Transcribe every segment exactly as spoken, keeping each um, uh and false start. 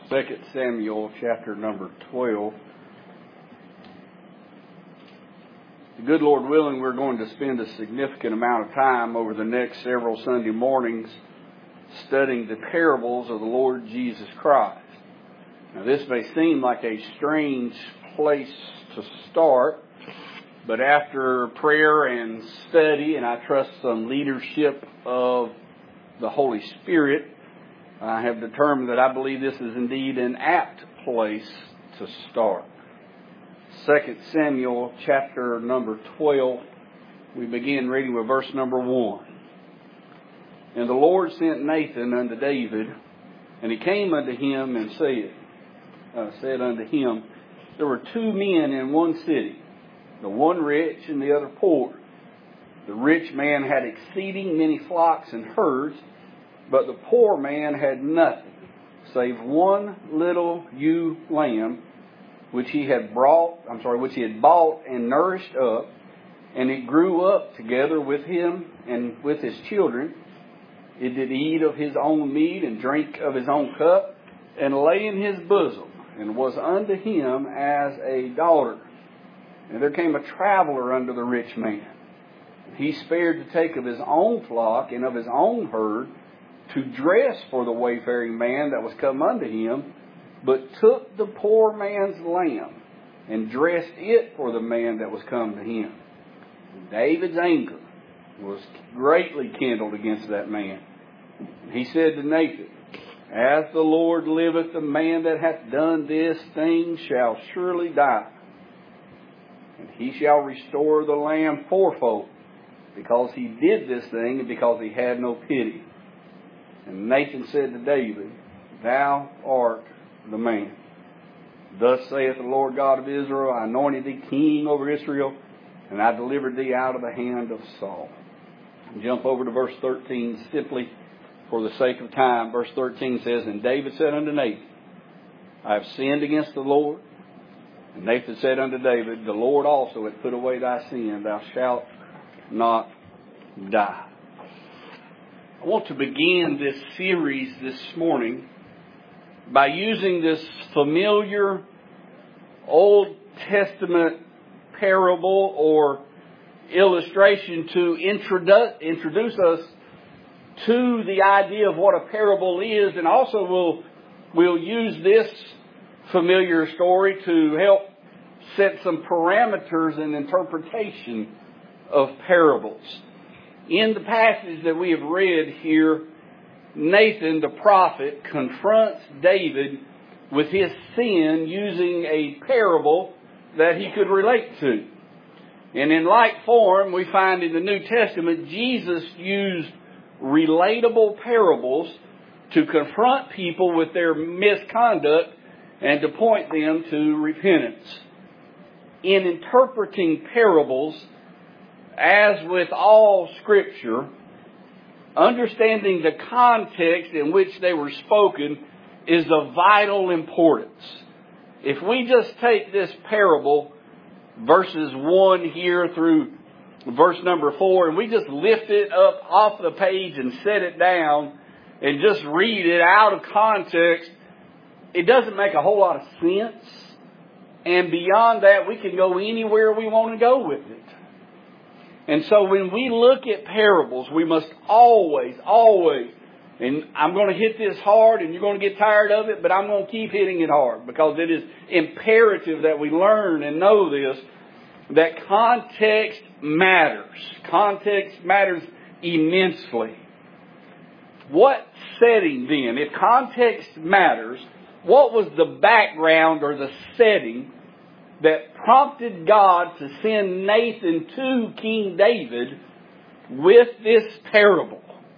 Second Samuel chapter number twelve. The good Lord willing, we're going to spend a significant amount of time over the next several Sunday mornings studying the parables of the Lord Jesus Christ. Now, this may seem like a strange place to start, but after prayer and study, and I trust some leadership of the Holy Spirit, I have determined that I believe this is indeed an apt place to start. Second Samuel chapter number twelve, we begin reading with verse number one. And the Lord sent Nathan unto David, and he came unto him and said, uh, said unto him, there were two men in one city, the one rich and the other poor. The rich man had exceeding many flocks and herds, but the poor man had nothing, save one little ewe lamb, which he had brought, I'm sorry, which he had bought and nourished up, and it grew up together with him and with his children. It did eat of his own meat and drink of his own cup, and lay in his bosom, and was unto him as a daughter. And there came a traveler unto the rich man. He spared to take of his own flock and of his own herd, to dress for the wayfaring man that was come unto him, but took the poor man's lamb, and dressed it for the man that was come to him. David's anger was greatly kindled against that man. He said to Nathan, as the Lord liveth, the man that hath done this thing shall surely die, and he shall restore the lamb fourfold, because he did this thing, and because he had no pity. And Nathan said to David, thou art the man. Thus saith the Lord God of Israel, I anointed thee king over Israel, and I delivered thee out of the hand of Saul. Jump over to verse thirteen simply for the sake of time. Verse thirteen says, and David said unto Nathan, I have sinned against the Lord. And Nathan said unto David, the Lord also hath put away thy sin, thou shalt not die. I want to begin this series this morning by using this familiar Old Testament parable or illustration to introduce, introduce us to the idea of what a parable is, and also we'll, we'll use this familiar story to help set some parameters and interpretation of parables. In the passage that we have read here, Nathan the prophet confronts David with his sin using a parable that he could relate to. And in like form, we find in the New Testament, Jesus used relatable parables to confront people with their misconduct and to point them to repentance. In interpreting parables, as with all Scripture, understanding the context in which they were spoken is of vital importance. If we just take this parable, verses one here through verse number four, and we just lift it up off the page and set it down and just read it out of context, it doesn't make a whole lot of sense. And beyond that, we can go anywhere we want to go with it. And so when we look at parables, we must always, always, and I'm going to hit this hard and you're going to get tired of it, but I'm going to keep hitting it hard because it is imperative that we learn and know this, that context matters. Context matters immensely. What setting then? If context matters, what was the background or the setting that prompted God to send Nathan to King David with this parable?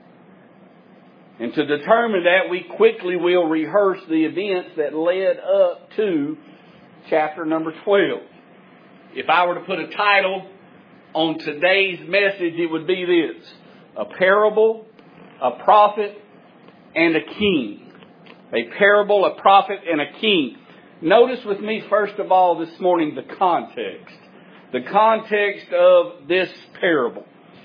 And to determine that, we quickly will rehearse the events that led up to chapter number twelve. If I were to put a title on today's message, it would be this: a parable, a prophet, and a king. A parable, a prophet, and a king. Notice with me, first of all, this morning, the context. The context of this parable.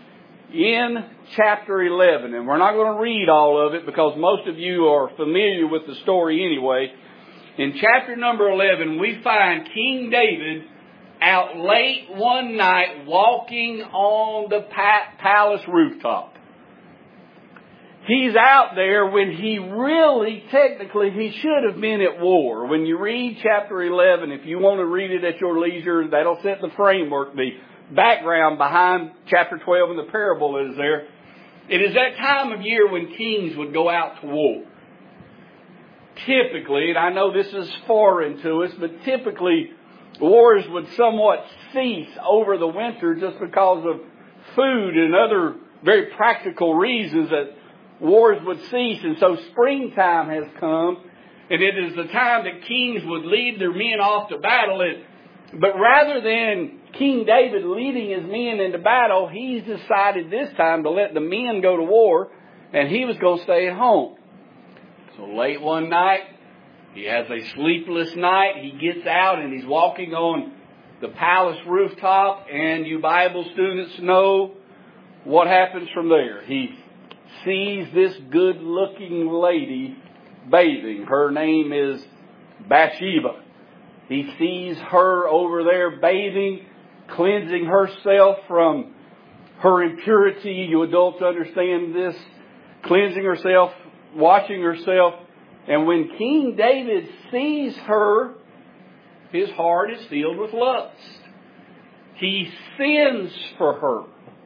in chapter eleven. And we're not going to read all of it because most of you are familiar with the story anyway. In chapter number eleven, we find King David out late one night walking on the pa- palace rooftop. He's out there when he really, technically, he should have been at war. When you read chapter eleven, if you want to read it at your leisure, that'll set the framework, the background behind chapter twelve and the parable is there. It is that time of year when kings would go out to war. Typically, and I know this is foreign to us, but typically wars would somewhat cease over the winter just because of food and other very practical reasons that wars would cease. And so springtime has come, and it is the time that kings would lead their men off to battle. But rather than King David leading his men into battle, he's decided this time to let the men go to war, and he was going to stay at home. So late one night, he has a sleepless night. He gets out and he's walking on the palace rooftop, and you Bible students know what happens from there. He sees this good-looking lady bathing. Her name is Bathsheba. He sees her over there bathing, cleansing herself from her impurity. You adults understand this. Cleansing herself, washing herself. And when King David sees her, his heart is filled with lust. He sends for her,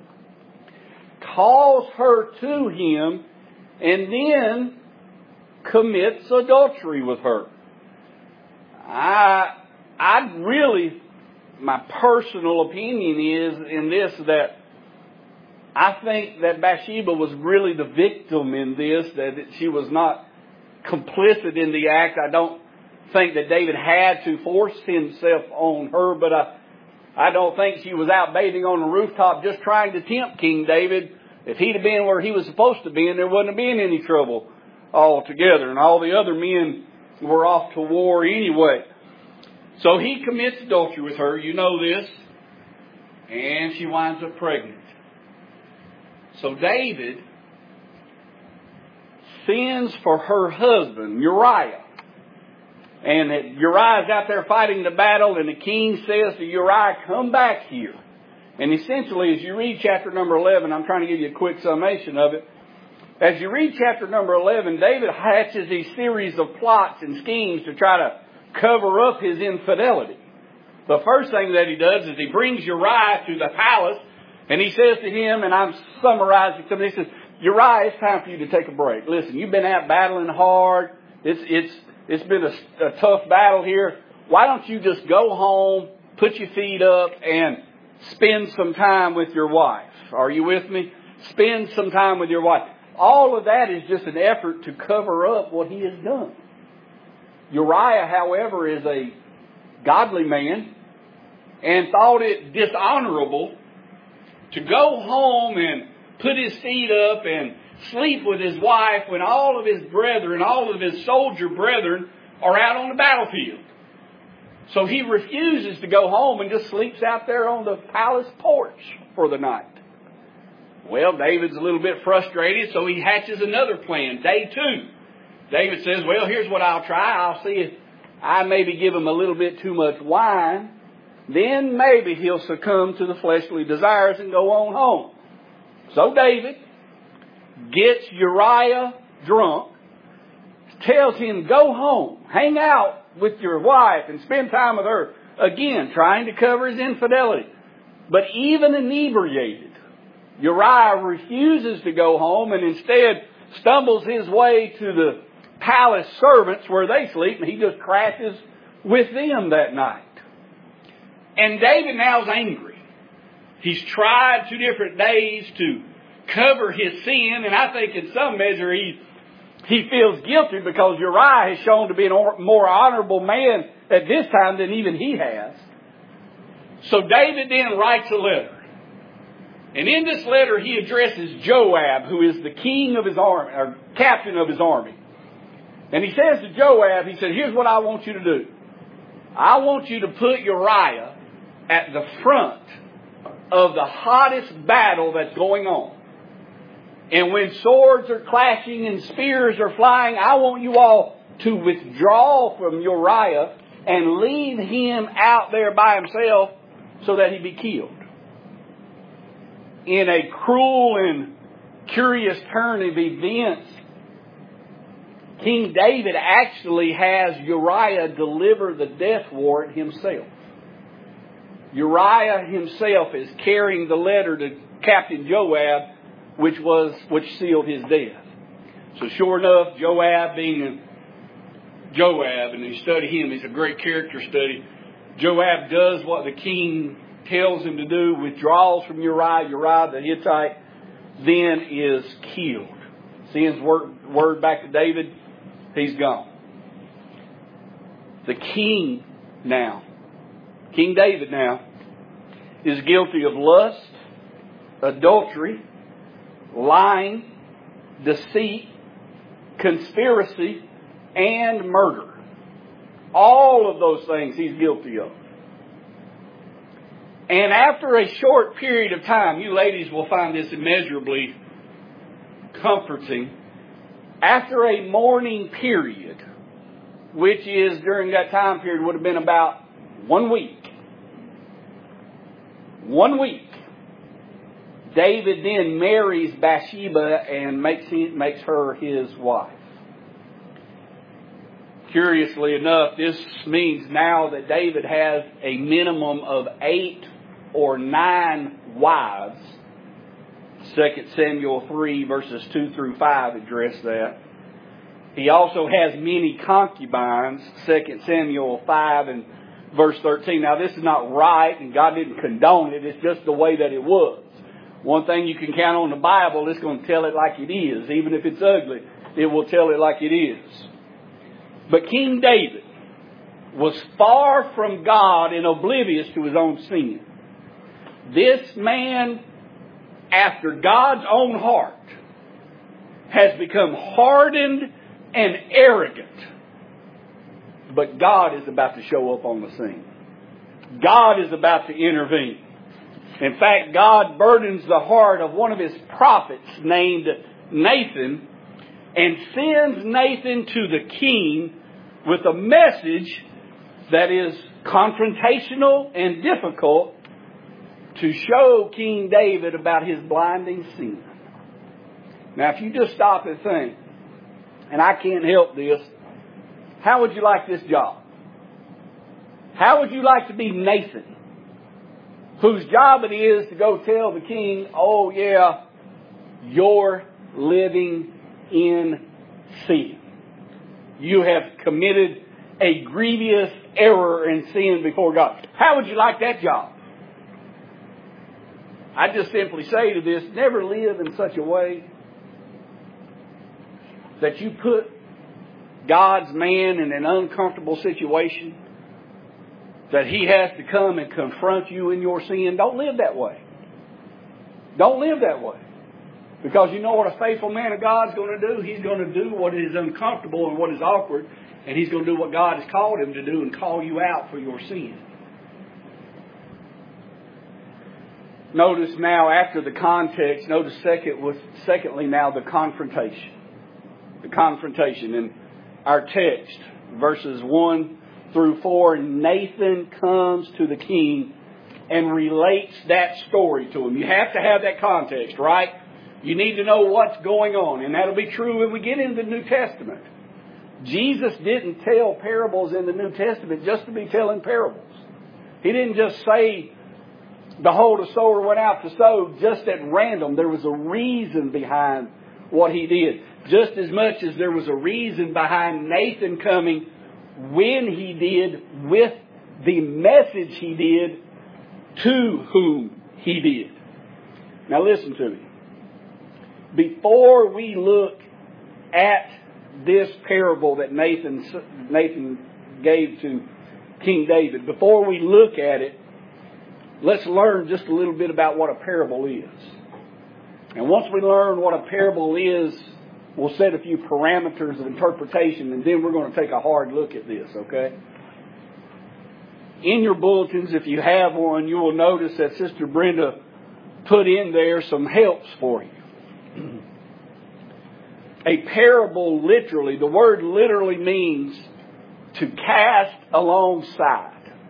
calls her to him, and then commits adultery with her. I, I really, my personal opinion is in this that I think that Bathsheba was really the victim in this, that she was not complicit in the act. I don't think that David had to force himself on her, but I, I don't think she was out bathing on the rooftop just trying to tempt King David. If he'd have been where he was supposed to be, and there wouldn't have been any trouble altogether, and all the other men were off to war anyway. So he commits adultery with her, you know this, and she winds up pregnant. So David sends for her husband, Uriah. And Uriah's out there fighting the battle, and the king says to Uriah, come back here. And essentially, as you read chapter number eleven, I'm trying to give you a quick summation of it. As you read chapter number eleven, David hatches a series of plots and schemes to try to cover up his infidelity. The first thing that he does is he brings Uriah to the palace, and he says to him, and I'm summarizing something, he says, Uriah, it's time for you to take a break. Listen, you've been out battling hard. It's it's it's been a, a tough battle here. Why don't you just go home, put your feet up, and spend some time with your wife? Are you with me? Spend some time with your wife. All of that is just an effort to cover up what he has done. Uriah, however, is a godly man and thought it dishonorable to go home and put his feet up and sleep with his wife when all of his brethren, all of his soldier brethren are out on the battlefield. So he refuses to go home and just sleeps out there on the palace porch for the night. Well, David's a little bit frustrated, so he hatches another plan. Day two. David says, well, here's what I'll try. I'll see if I maybe give him a little bit too much wine. Then maybe he'll succumb to the fleshly desires and go on home. So David gets Uriah drunk, tells him, go home, hang out with your wife and spend time with her. Again, trying to cover his infidelity. But even inebriated, Uriah refuses to go home and instead stumbles his way to the palace servants where they sleep, and he just crashes with them that night. And David now is angry. He's tried two different days to cover his sin, and I think in some measure he he feels guilty because Uriah has shown to be a more honorable man at this time than even he has. So David then writes a letter. And in this letter he addresses Joab, who is the king of his army, or captain of his army. And he says to Joab, he said, here's what I want you to do. I want you to put Uriah at the front of the hottest battle that's going on. And when swords are clashing and spears are flying, I want you all to withdraw from Uriah and leave him out there by himself so that he be killed. In a cruel and curious turn of events, King David actually has Uriah deliver the death warrant himself. Uriah himself is carrying the letter to Captain Joab, which was which sealed his death. So sure enough, Joab being a Joab, and you study him, he's a great character study. Joab does what the king tells him to do, withdraws from Uriah. Uriah the Hittite then is killed. Sends word, word back to David. He's gone. The king now, King David now, is guilty of lust, adultery, lying, deceit, conspiracy, and murder. All of those things he's guilty of. And after a short period of time, you ladies will find this immeasurably comforting. After a mourning period, which is during that time period would have been about one week. One week. David then marries Bathsheba and makes, makes her his wife. Curiously enough, this means now that David has a minimum of eight or nine wives. Second Samuel three verses two through five address that. He also has many concubines. Second Samuel five and verse thirteen. Now this is not right and God didn't condone it. It's just the way that it was. One thing you can count on the Bible, it's going to tell it like it is. Even if it's ugly, it will tell it like it is. But King David was far from God and oblivious to his own sin. This man, after God's own heart, has become hardened and arrogant. But God is about to show up on the scene. God is about to intervene. In fact, God burdens the heart of one of his prophets named Nathan and sends Nathan to the king with a message that is confrontational and difficult to show King David about his blinding sin. Now, if you just stop and think, and I can't help this, how would you like this job? How would you like to be Nathan, whose job it is to go tell the king, oh yeah, you're living in sin. You have committed a grievous error and sin before God. How would you like that job? I just simply say to this, never live in such a way that you put God's man in an uncomfortable situation, that he has to come and confront you in your sin. Don't live that way. Don't live that way. Because you know what a faithful man of God is going to do? He's going to do what is uncomfortable and what is awkward. And he's going to do what God has called him to do and call you out for your sin. Notice now after the context, notice second was, secondly now the confrontation. The confrontation. In our text, verses one through four, Nathan comes to the king and relates that story to him. You have to have that context, right? You need to know what's going on. And that'll be true when we get into the New Testament. Jesus didn't tell parables in the New Testament just to be telling parables. He didn't just say, behold, a sower went out to sow just at random. There was a reason behind what he did. Just as much as there was a reason behind Nathan coming when he did, with the message he did, to whom he did. Now listen to me. Before we look at this parable that Nathan, Nathan gave to King David, before we look at it, let's learn just a little bit about what a parable is. And once we learn what a parable is, we'll set a few parameters of interpretation, and then we're going to take a hard look at this, okay? In your bulletins, if you have one, you will notice that Sister Brenda put in there some helps for you. A parable, literally, the word literally means to cast alongside.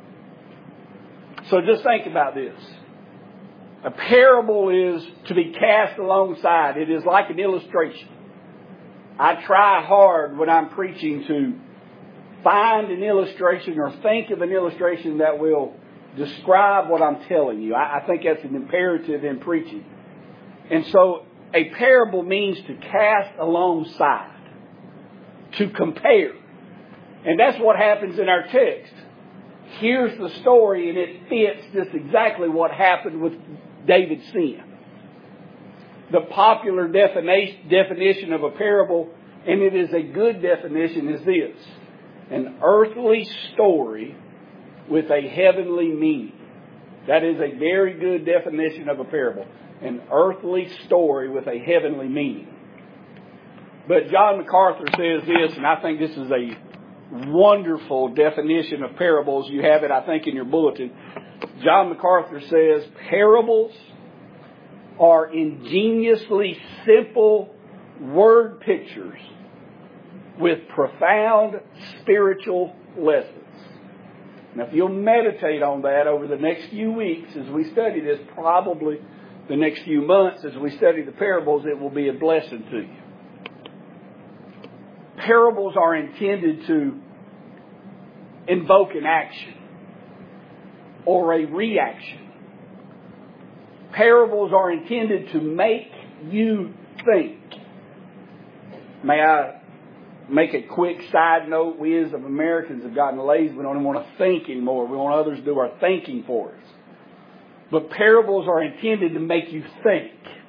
So just think about this. A parable is to be cast alongside. It is like an illustration. I try hard when I'm preaching to find an illustration or think of an illustration that will describe what I'm telling you. I, I think that's an imperative in preaching. And so a parable means to cast alongside, to compare. And that's what happens in our text. Here's the story, and it fits just exactly what happened with David's sin. The popular defini- definition of a parable, and it is a good definition, is this: an earthly story with a heavenly meaning. That is a very good definition of a parable. An earthly story with a heavenly meaning. But John MacArthur says this, and I think this is a wonderful definition of parables. You have it, I think, in your bulletin. John MacArthur says, parables are ingeniously simple word pictures with profound spiritual lessons. Now, if you'll meditate on that over the next few weeks as we study this, probably the next few months as we study the parables, it will be a blessing to you. Parables are intended to invoke an action or a reaction. Parables are intended to make you think. May I make a quick side note? We as Americans have gotten lazy. We don't even want to think anymore. We want others to do our thinking for us. But parables are intended to make you think,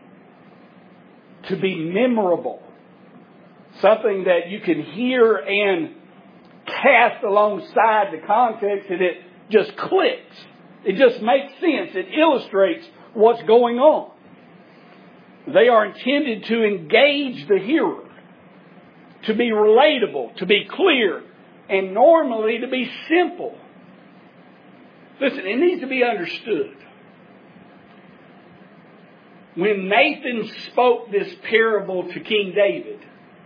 to be memorable. Something that you can hear and cast alongside the context, and it just clicks. It just makes sense. It illustrates what's going on. They are intended to engage the hearer, to be relatable, to be clear, and normally to be simple. Listen, it needs to be understood. When Nathan spoke this parable to King David,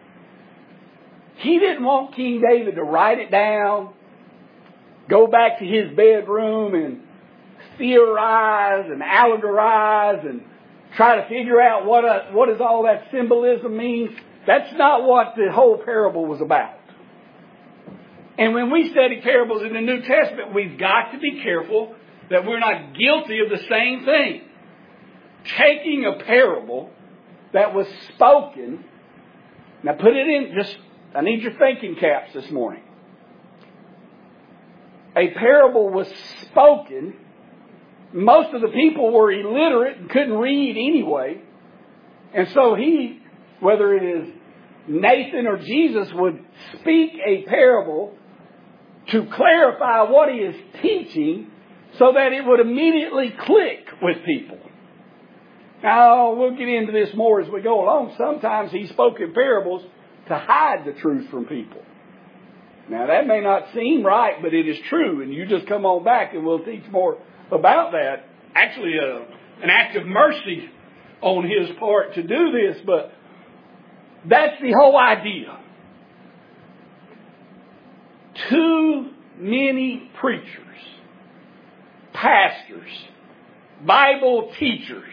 he didn't want King David to write it down, go back to his bedroom and theorize and allegorize and try to figure out what a, what does all that symbolism mean. That's not what the whole parable was about. And when we study parables in the New Testament, we've got to be careful that we're not guilty of the same thing. Taking a parable that was spoken, now put it in, just, I need your thinking caps this morning. A parable was spoken. Most of the people were illiterate and couldn't read anyway. And so he, whether it is Nathan or Jesus, would speak a parable to clarify what he is teaching so that it would immediately click with people. Now, we'll get into this more as we go along. Sometimes he spoke in parables to hide the truth from people. Now, that may not seem right, but it is true. And you just come on back and we'll teach more about that. Actually, uh, an act of mercy on his part to do this, but that's the whole idea. Too many preachers, pastors, Bible teachers,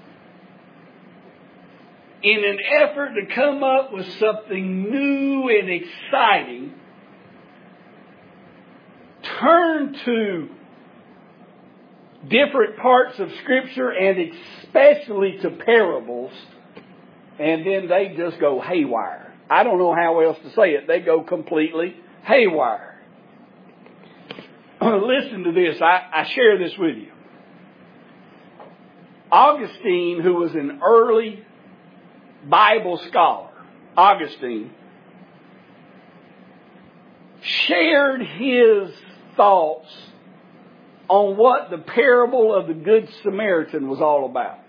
in an effort to come up with something new and exciting, turn to different parts of Scripture and especially to parables, and then they just go haywire. I don't know how else to say it. They go completely haywire. Listen to this. I, I share this with you. Augustine, who was an early Bible scholar, Augustine, shared his thoughts on what the parable of the Good Samaritan was all about.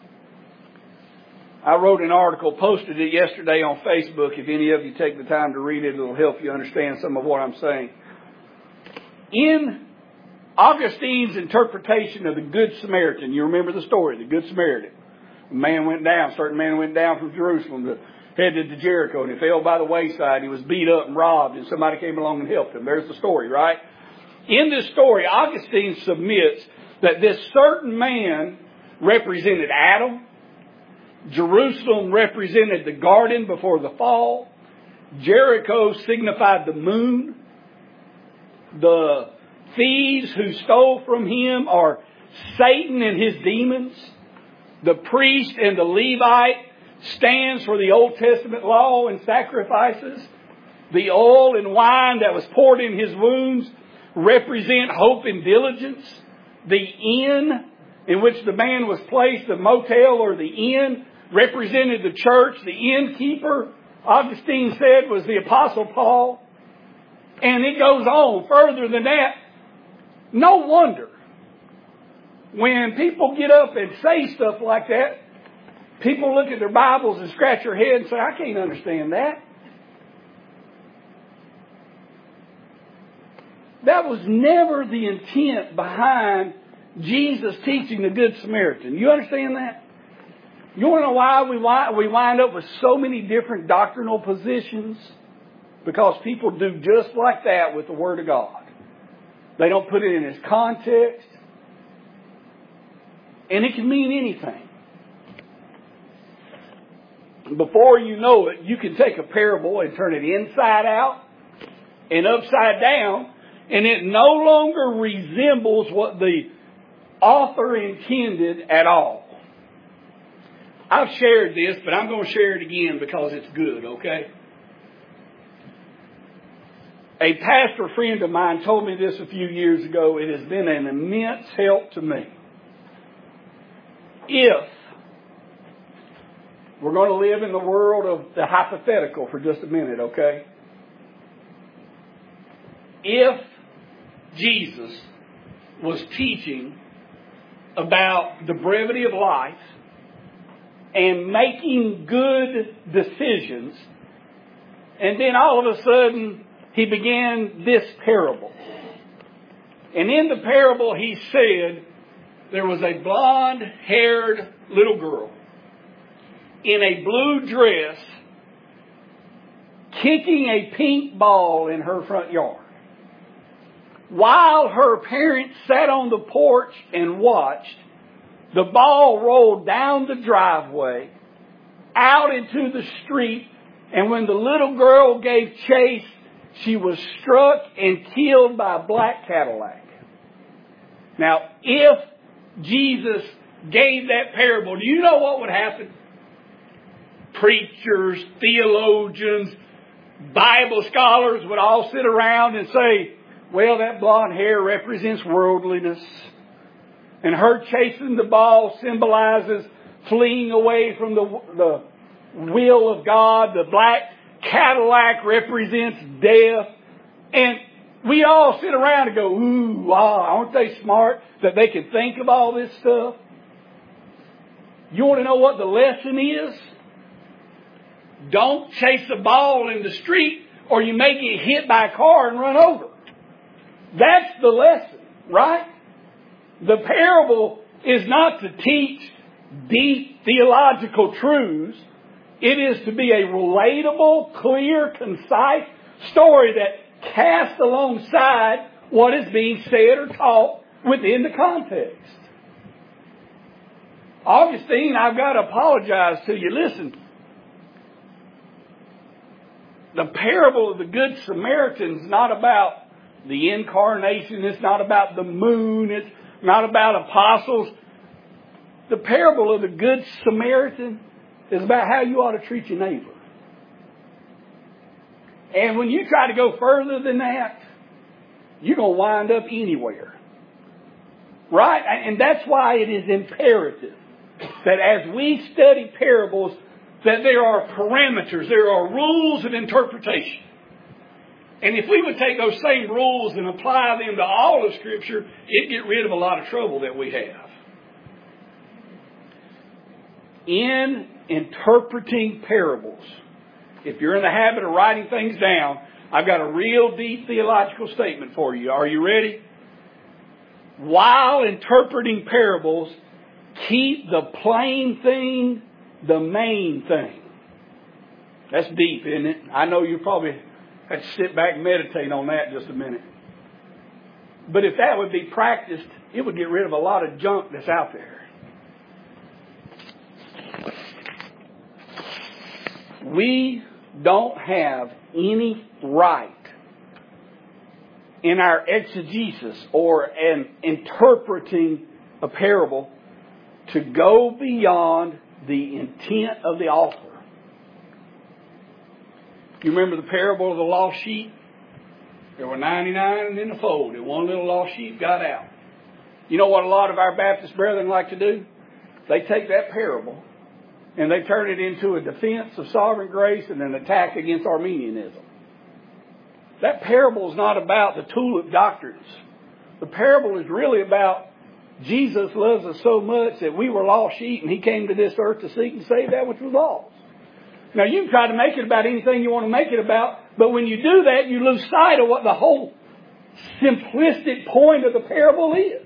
I wrote an article, posted it yesterday on Facebook. If any of you take the time to read it, it'll help you understand some of what I'm saying. In Augustine's interpretation of the Good Samaritan. You remember the story, the Good Samaritan. A man went down, a certain man went down from Jerusalem to headed to Jericho, and he fell by the wayside. He was beat up and robbed, and somebody came along and helped him. There's the story, right? In this story, Augustine submits that this certain man represented Adam. Jerusalem represented the garden before the fall. Jericho signified the moon. The thieves who stole from him are Satan and his demons. The priest and the Levite stands for the Old Testament law and sacrifices. The oil and wine that was poured in his wounds represent hope and diligence. The inn in which the man was placed, the motel or the inn, represented the church. The innkeeper, Augustine said, was the Apostle Paul. And it goes on further than that. No wonder when people get up and say stuff like that, people look at their Bibles and scratch their head and say, I can't understand that. That was never the intent behind Jesus teaching the Good Samaritan. You understand that? You want to know why we wind up with so many different doctrinal positions? Because people do just like that with the Word of God. They don't put it in its context. And it can mean anything. Before you know it, you can take a parable and turn it inside out and upside down, and it no longer resembles what the author intended at all. I've shared this, but I'm going to share it again because it's good, okay? A pastor friend of mine told me this a few years ago. It has been an immense help to me. If we're going to live in the world of the hypothetical for just a minute, okay? If Jesus was teaching about the brevity of life and making good decisions, and then all of a sudden he began this parable. And in the parable he said there was a blonde-haired little girl in a blue dress kicking a pink ball in her front yard, while her parents sat on the porch and watched. The ball rolled down the driveway, out into the street, and when the little girl gave chase, she was struck and killed by a black Cadillac. Now, if Jesus gave that parable, do you know what would happen? Preachers, theologians, Bible scholars would all sit around and say, well, that blonde hair represents worldliness. And her chasing the ball symbolizes fleeing away from the, the will of God. The black Cadillac represents death. And we all sit around and go, ooh, wow, aren't they smart that they can think of all this stuff? You want to know what the lesson is? Don't chase a ball in the street or you may get hit by a car and run over. That's the lesson, right? The parable is not to teach deep theological truths. It is to be a relatable, clear, concise story that casts alongside what is being said or taught within the context. Augustine, I've got to apologize to you. Listen, the parable of the Good Samaritan is not about the incarnation. It's not about the moon. It's not about apostles. The parable of the Good Samaritan is about how you ought to treat your neighbor. And when you try to go further than that, you're going to wind up anywhere. Right? And that's why it is imperative that as we study parables, that there are parameters, there are rules of interpretation. And if we would take those same rules and apply them to all of Scripture, it'd get rid of a lot of trouble that we have. In interpreting parables, if you're in the habit of writing things down, I've got a real deep theological statement for you. Are you ready? while interpreting parables, keep the plain thing the main thing. That's deep, isn't it? I know you probably had to sit back and meditate on that just a minute. But if that would be practiced, it would get rid of a lot of junk that's out there. We don't have any right in our exegesis or in interpreting a parable to go beyond the intent of the author. You remember the parable of the lost sheep? There were ninety-nine in the fold, and one little lost sheep got out. You know what a lot of our Baptist brethren like to do? They take that parable and they turn it into a defense of sovereign grace and an attack against Arminianism. That parable is not about the tulip doctrines. The parable is really about Jesus loves us so much that we were lost sheep and He came to this earth to seek and save that which was lost. Now you can try to make it about anything you want to make it about, but when you do that, you lose sight of what the whole simplistic point of the parable is.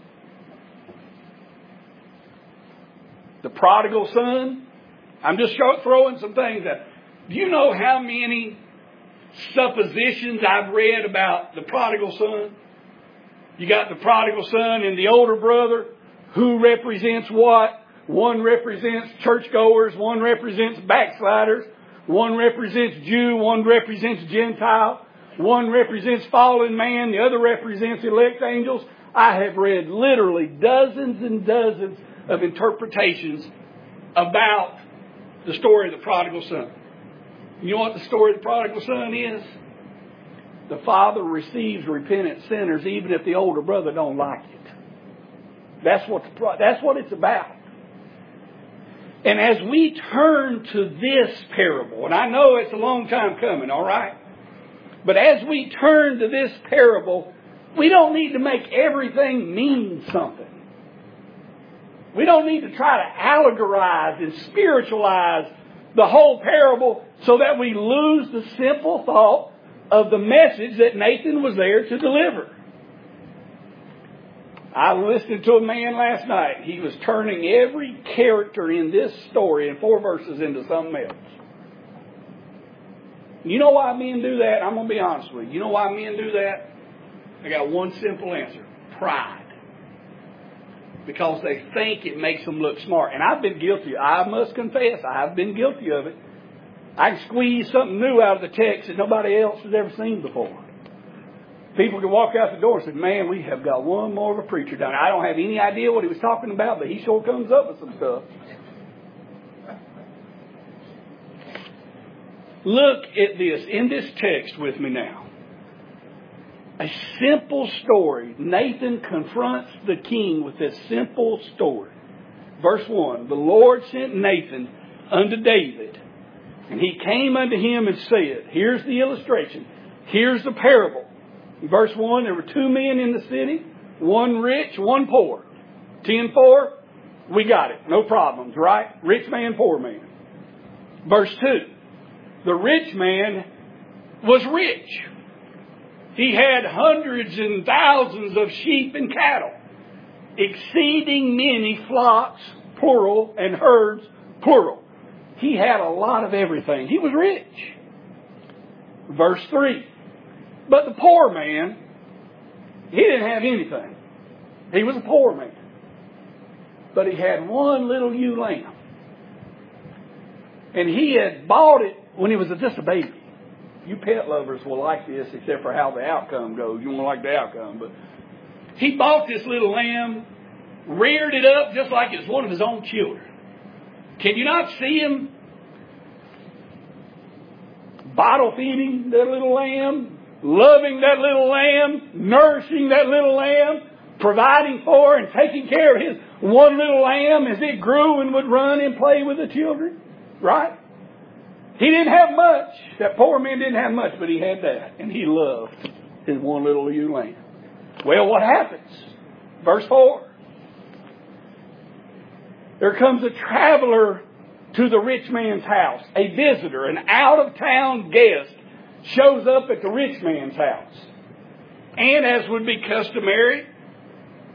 The prodigal son. I'm just throwing some things at. Do you know how many suppositions I've read about the prodigal son? You got the prodigal son and the older brother. Who represents what? One represents churchgoers. One represents backsliders. One represents Jew. One represents Gentile. One represents fallen man. The other represents elect angels. I have read literally dozens and dozens of interpretations about the story of the prodigal son. You know what the story of the prodigal son is? The father receives repentant sinners even if the older brother don't like it. That's what, the, that's what it's about. And as we turn to this parable, and I know it's a long time coming, all right? But as we turn to this parable, we don't need to make everything mean something. We don't need to try to allegorize and spiritualize the whole parable so that we lose the simple thought of the message that Nathan was there to deliver. I listened to a man last night. He was turning every character in this story in four verses into something else. You know why men do that? I'm going to be honest with you. You know why men do that? I got one simple answer. Pride. Because they think it makes them look smart. And I've been guilty. I must confess, I've been guilty of it. I can squeeze something new out of the text that nobody else has ever seen before. People can walk out the door and say, man, we have got one more of a preacher down there. I don't have any idea what he was talking about, but he sure comes up with some stuff. Look at this in this text with me now. A simple story. Nathan confronts the king with this simple story. Verse one, the Lord sent Nathan unto David, and he came unto him and said, here's the illustration. Here's the parable. In verse one, there were two men in the city, one rich, one poor. ten four, we got it. No problems, right? Rich man, poor man. Verse two, the rich man was rich. He had hundreds and thousands of sheep and cattle, exceeding many flocks, plural, and herds, plural. He had a lot of everything. He was rich. Verse three. But the poor man, he didn't have anything. He was a poor man. But he had one little ewe lamb. And he had bought it when he was just a baby. You pet lovers will like this except for how the outcome goes. You won't like the outcome. But he bought this little lamb, reared it up just like it was one of his own children. Can you not see him bottle feeding that little lamb? Loving that little lamb, nourishing that little lamb, providing for and taking care of his one little lamb as it grew and would run and play with the children. Right? He didn't have much. That poor man didn't have much, but he had that. And he loved his one little ewe lamb. Well, what happens? Verse four. There comes a traveler to the rich man's house. A visitor, an out-of-town guest, shows up at the rich man's house. And as would be customary,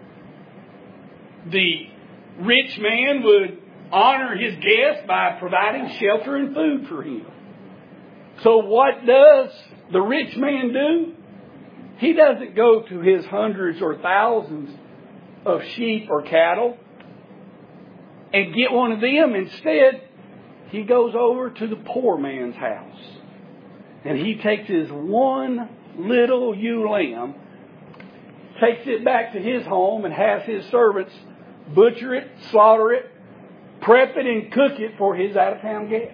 the rich man would honor his guest by providing shelter and food for him. So what does the rich man do? He doesn't go to his hundreds or thousands of sheep or cattle and get one of them. Instead, he goes over to the poor man's house. And he takes his one little ewe lamb, takes it back to his home, and has his servants butcher it, slaughter it, prep it, and cook it for his out-of-town guests.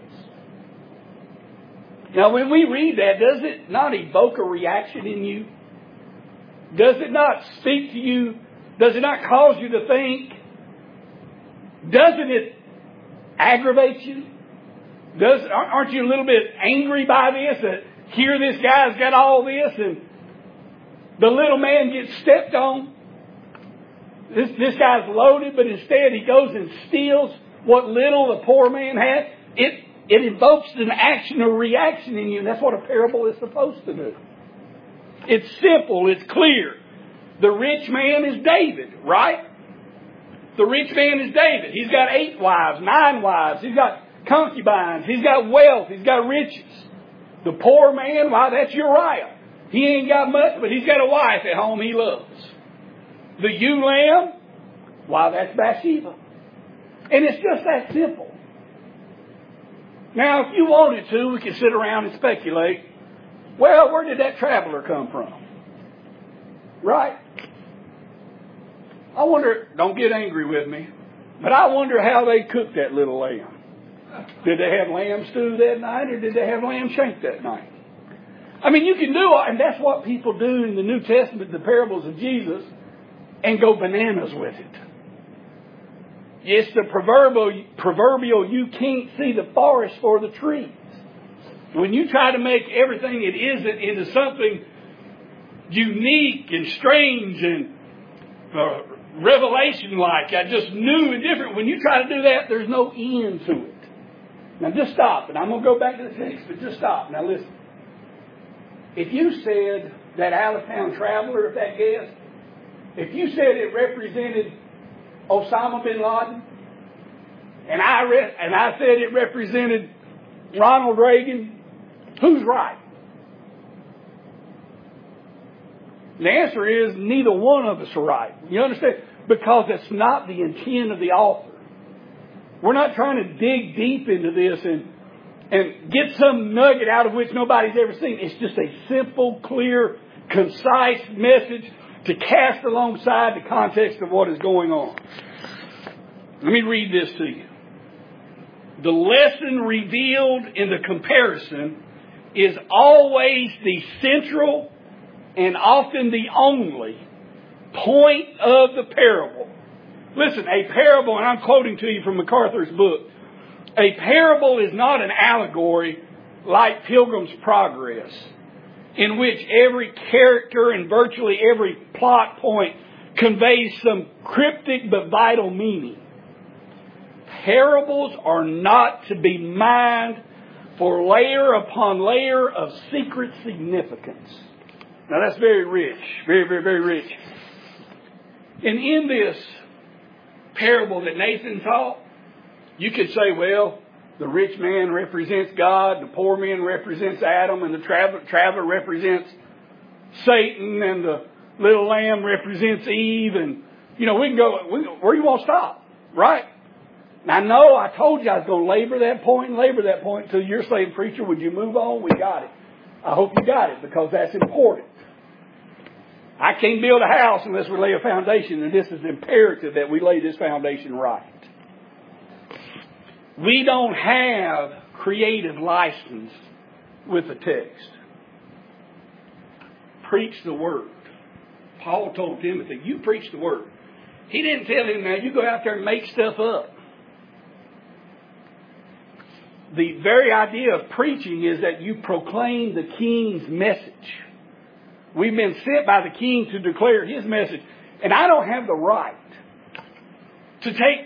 Now, when we read that, does it not evoke a reaction in you? Does it not speak to you? Does it not cause you to think? Doesn't it aggravate you? Does, aren't you a little bit angry by this? That here this guy's got all this and the little man gets stepped on. This, this guy's loaded, but instead he goes and steals what little the poor man had. It, it invokes an action or reaction in you. And that's what a parable is supposed to do. It's simple. It's clear. The rich man is David, right? The rich man is David. He's got eight wives, nine wives. He's got concubines. He's got wealth. He's got riches. The poor man, why, that's Uriah. He ain't got much, but he's got a wife at home he loves. The ewe lamb, why, that's Bathsheba. And it's just that simple. Now, if you wanted to, we could sit around and speculate. Well, where did that traveler come from? Right? I wonder, don't get angry with me, but I wonder how they cooked that little lamb. Did they have lamb stew that night, or did they have lamb shank that night? I mean, you can do, and that's what people do in the New Testament, the parables of Jesus, and go bananas with it. It's the proverbial, proverbial you can't see the forest for the trees. When you try to make everything it isn't into something unique and strange and uh, revelation-like, I just new and different, when you try to do that, there's no end to it. Now just stop, and I'm going to go back to the text, but just stop. Now listen. If you said that out-of-town traveler, if that guest, if you said it represented Osama bin Laden, and I re- and I said it represented Ronald Reagan, who's right? The answer is neither one of us are right. You understand? Because it's not the intent of the author. We're not trying to dig deep into this and, and get some nugget out of which nobody's ever seen. It's just a simple, clear, concise message to cast alongside the context of what is going on. Let me read this to you. The lesson revealed in the comparison is always the central and often the only point of the parable. Listen, a parable, and I'm quoting to you from MacArthur's book, a parable is not an allegory like Pilgrim's Progress, in which every character and virtually every plot point conveys some cryptic but vital meaning. Parables are not to be mined for layer upon layer of secret significance. Now that's very rich, very, very, very rich. And in this parable that Nathan taught, you could say, well, the rich man represents God, the poor man represents Adam, and the traveler, traveler represents Satan, and the little lamb represents Eve. And, you know, we can go, we, where do you want to stop? Right? Now, I know I told you I was going to labor that point and labor that point until you're saying, preacher, would you move on? We got it. I hope you got it, because that's important. I can't build a house unless we lay a foundation, and this is imperative that we lay this foundation right. We don't have creative license with the text. Preach the word. Paul told Timothy, you preach the word. He didn't tell him, now you go out there and make stuff up. The very idea of preaching is that you proclaim the king's message. We've been sent by the king to declare his message. And I don't have the right to take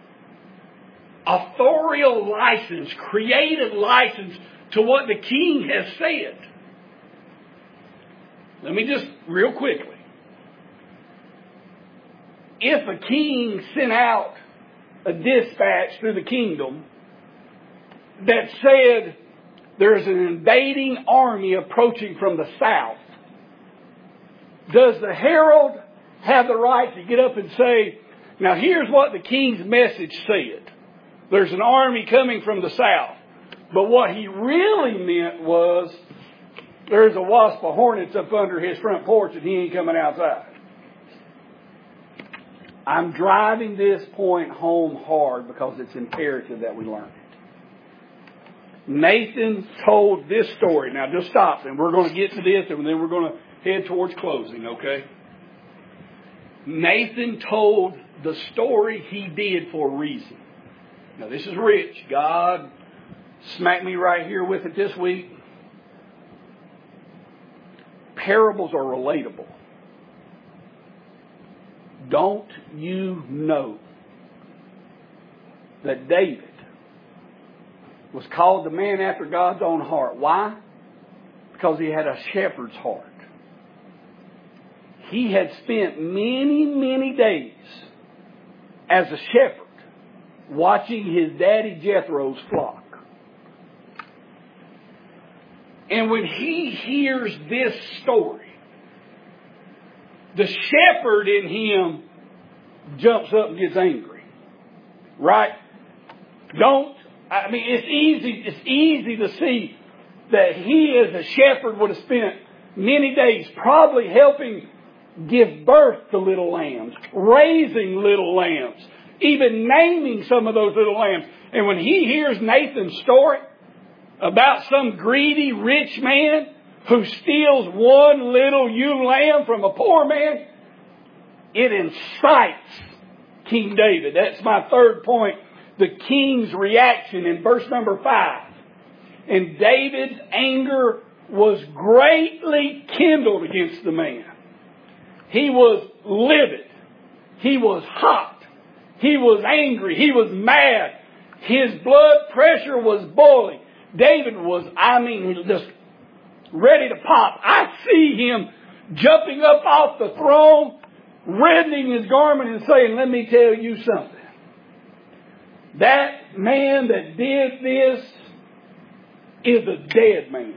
authorial license, creative license to what the king has said. Let me just, real quickly. if a king sent out a dispatch through the kingdom that said there's an invading army approaching from the south, does the herald have the right to get up and say, now here's what the king's message said. There's an army coming from the south. But what he really meant was, there's a wasp of hornets up under his front porch and he ain't coming outside. I'm driving this point home hard because it's imperative that we learn it. Nathan told this story. Now just stop and we're going to get to this and then we're going to head towards closing, okay? Nathan told the story he did for a reason. Now this is rich. God smacked me right here with it this week. Parables are relatable. Don't you know that David was called the man after God's own heart? Why? Because he had a shepherd's heart. He had spent many, many days as a shepherd watching his daddy Jethro's flock. And when he hears this story, the shepherd in him jumps up and gets angry. Right? Don't, I mean, it's easy, it's easy to see that he as a shepherd would have spent many days probably helping give birth to little lambs, raising little lambs, even naming some of those little lambs. And when he hears Nathan's story about some greedy rich man who steals one little ewe lamb from a poor man, it incites King David. That's my third point. The king's reaction in verse number five. And David's anger was greatly kindled against the man. He was livid. He was hot. He was angry. He was mad. His blood pressure was boiling. David was, I mean, just ready to pop. I see him jumping up off the throne, reddening his garment and saying, let me tell you something. That man that did this is a dead man.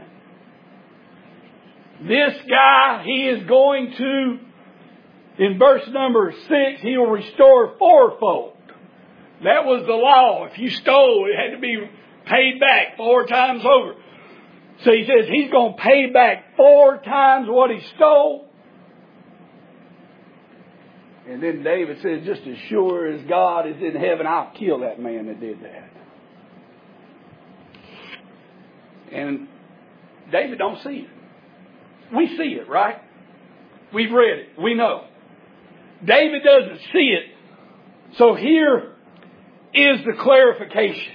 This guy, he is going to, in verse number six, he will restore fourfold. That was the law. If you stole, it had to be paid back four times over. So he says he's going to pay back four times what he stole. And then David says, just as sure as God is in heaven, I'll kill that man that did that. And David don't see it. We see it, right? We've read it. We know. David doesn't see it. So here is the clarification.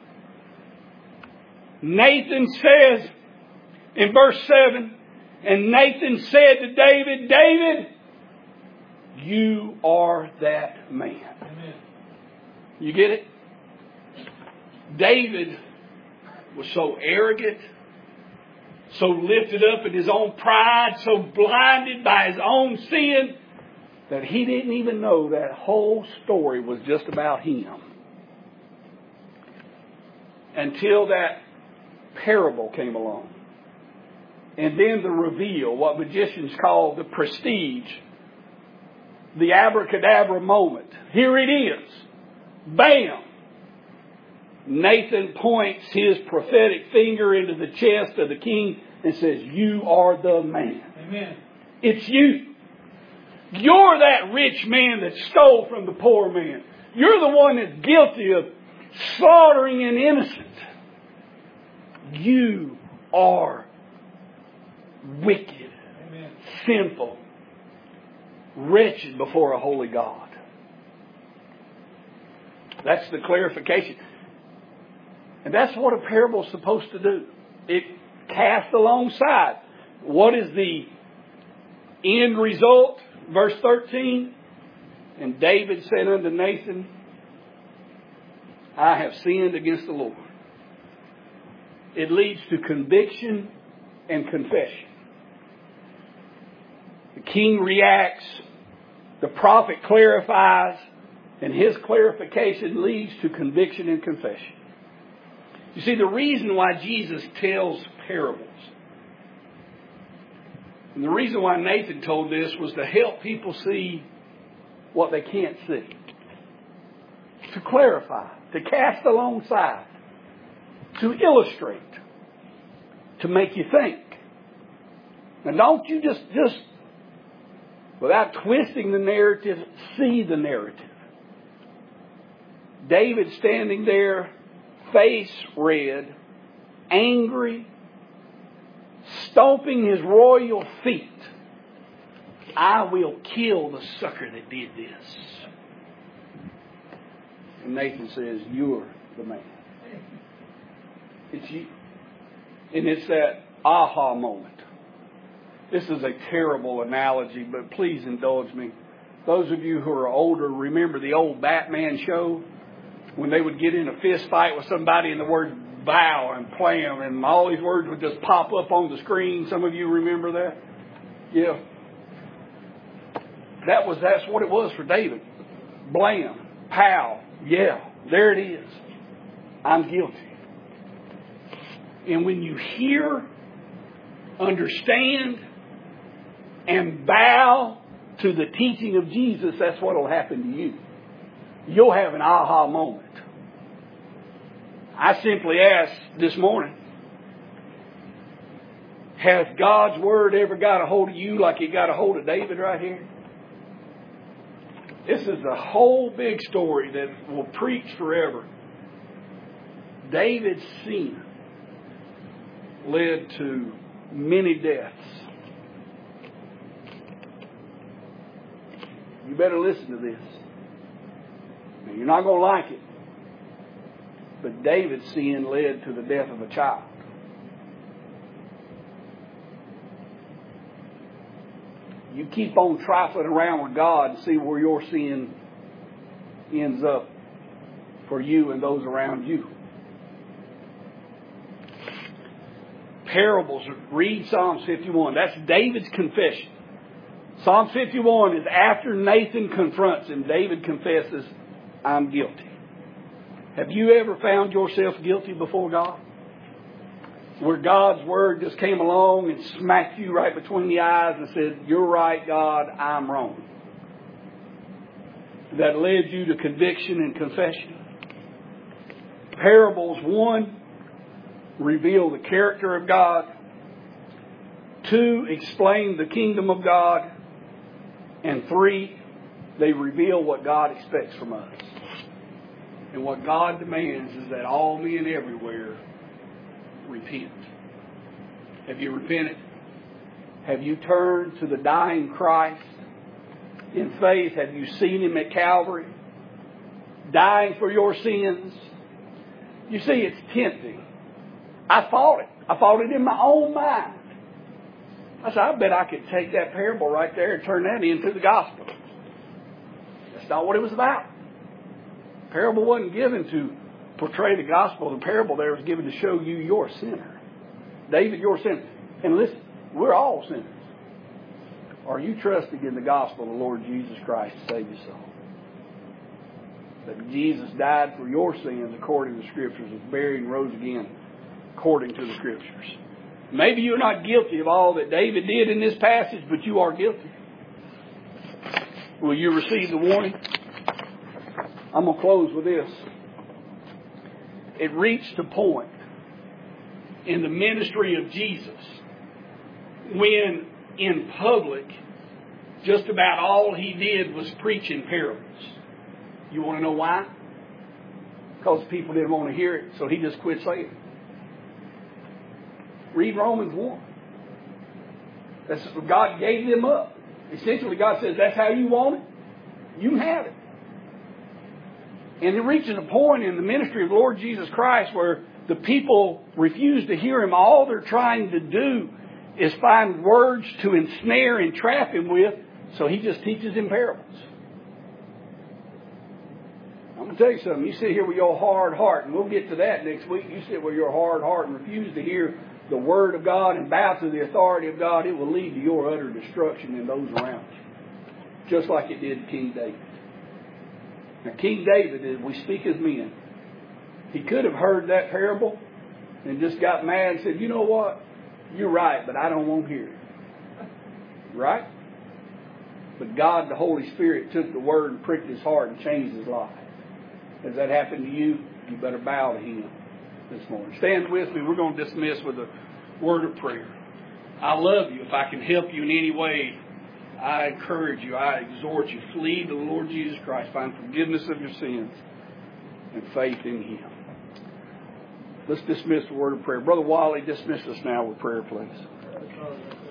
Nathan says in verse seven, and Nathan said to David, David, you are that man. Amen. You get it? David was so arrogant, so lifted up in his own pride, so blinded by his own sin, that he didn't even know that whole story was just about him. Until that parable came along. And then the reveal, what magicians call the prestige, the abracadabra moment. Here it is. Bam! Nathan points his prophetic finger into the chest of the king and says, you are the man. Amen. It's you. You're that rich man that stole from the poor man. You're the one that's guilty of slaughtering an innocent. You are wicked, amen, sinful, wretched before a holy God. That's the clarification. And that's what a parable is supposed to do. It casts alongside. What is the end result? Verse thirteen. And David said unto Nathan, I have sinned against the Lord. It leads to conviction and confession. The king reacts The prophet clarifies, and his clarification leads to conviction and confession. You see, the reason why Jesus tells parables, and the reason why Nathan told this, was to help people see what they can't see. To clarify, to cast alongside, to illustrate, to make you think. Now don't you just, just, without twisting the narrative, see the narrative. David standing there, face red, angry, stomping his royal feet. I will kill the sucker that did this. And Nathan says, you're the man. It's you. And it's that aha moment. This is a terrible analogy, but please indulge me. Those of you who are older remember the old Batman show when they would get in a fist fight with somebody and the word bow and plam and all these words would just pop up on the screen. Some of you remember that? Yeah. That was, that's what it was for David. Blam, pow, yeah, there it is. I'm guilty. And when you hear, understand, and bow to the teaching of Jesus, that's what will happen to you. You'll have an aha moment. I simply asked this morning, has God's Word ever got a hold of you like it got a hold of David right here? This is a whole big story that will preach forever. David's sin led to many deaths. You better listen to this. Now, you're not going to like it. But David's sin led to the death of a child. You keep on trifling around with God and see where your sin ends up for you and those around you. Parables. Read Psalm fifty-one. That's David's confession. Psalm fifty-one is after Nathan confronts him. David confesses, I'm guilty. Have you ever found yourself guilty before God? Where God's Word just came along and smacked you right between the eyes and said, you're right, God, I'm wrong. That led you to conviction and confession. Parables, one, reveal the character of God. Two, explain the kingdom of God. And three, they reveal what God expects from us. And what God demands is that all men everywhere repent. Have you repented? Have you turned to the dying Christ in faith? Have you seen Him at Calvary, dying for your sins? You see, it's tempting. I thought it. I thought it in my own mind. I said, I bet I could take that parable right there and turn that into the gospel. That's not what it was about. The parable wasn't given to portray the gospel. The parable there was given to show you you're a sinner. David, you're a sinner. And listen, we're all sinners. Are you trusting in the gospel of the Lord Jesus Christ to save your soul? That Jesus died for your sins according to the Scriptures, was buried and rose again according to the Scriptures. Maybe you're not guilty of all that David did in this passage, but you are guilty. Will you receive the warning? I'm going to close with this. It reached a point in the ministry of Jesus when in public just about all He did was preach in parables. You want to know why? Because people didn't want to hear it, so He just quit saying it. Read Romans one. That's, God gave them up. Essentially, God says, that's how you want it. You can have it. And it reaches a point in the ministry of the Lord Jesus Christ where the people refuse to hear Him. All they're trying to do is find words to ensnare and trap Him with, so He just teaches in parables. I'm going to tell you something. You sit here with your hard heart, and we'll get to that next week. You sit with your hard heart and refuse to hear the Word of God and bow to the authority of God, it will lead to your utter destruction and those around you. just like it did King David. Now, King David, as we speak as men, he could have heard that parable and just got mad and said, you know what? You're right, but I don't want to hear it. Right? But God, the Holy Spirit, took the word and pricked his heart and changed his life. Has that happened to you? You better bow to him this morning. Stand with me. We're going to dismiss with a word of prayer. I love you. If I can help you in any way, I encourage you, I exhort you, flee to the Lord Jesus Christ. Find forgiveness of your sins and faith in him. Let's dismiss the word of prayer. Brother Wally, dismiss us now with prayer, please.